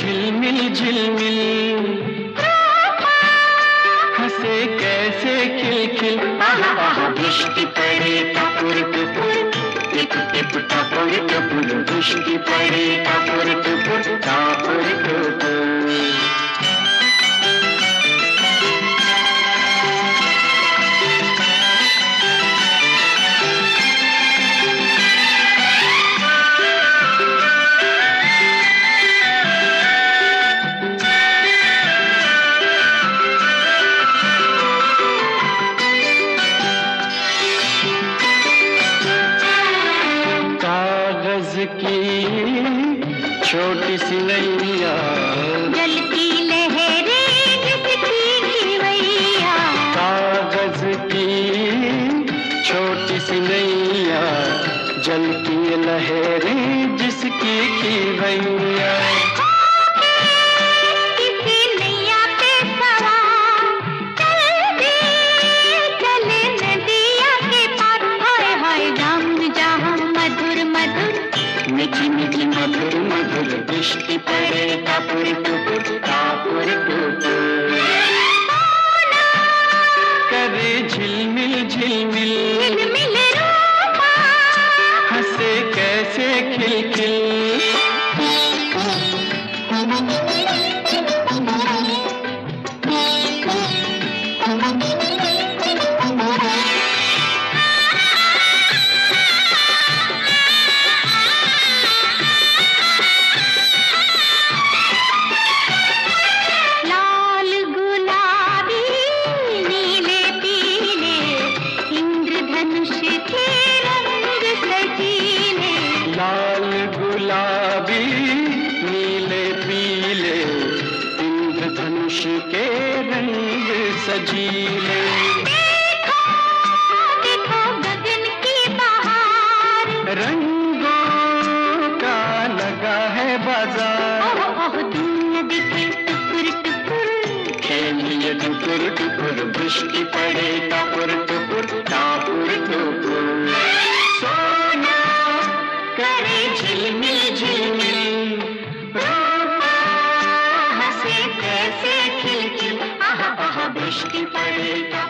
झिलमिल झिलमिल, हंसे कैसे खिलखिल। आहा आहा वृष्टि पड़े टपुर टपुर, टिप टिप टपुर टपुर, वृष्टि पड़े टपुर टपुर टपुर टपुर। की छोटी सी नैया, जलती लहरें जिसकी खिवैया। कागज की छोटी सी नैया, जलती लहरें जिसकी खिवैया। किसी नैया पे सवार चल दे, चले नदिया के पार। हाय हाय जाम जहाँ मधुर मधुर, मीठी मीठी मधुर मधुर, वृष्टि पड़े टपुर टपुर टपुर टपुर। करे झिलमिल झिलमिल, झिलमिल रूपा, हंसे कैसे खिलखिल। लाल गुलाबी नीले पीले, इंद्रधनुष के रंग सजीले। देखो देखो गगन की बहार, रंगों का लगा है बाजार। ओह ओह दुनिया दिखे टुकुर टुकुर, खेलिए टुकुर टुकुर, वृष्टि पड़े टपुर टपुर टपुर टपुर। सोना करे झिलमिल झिलमिल, हंसे कैसे खिलखिल। आहा आहा वृष्टि पड़े।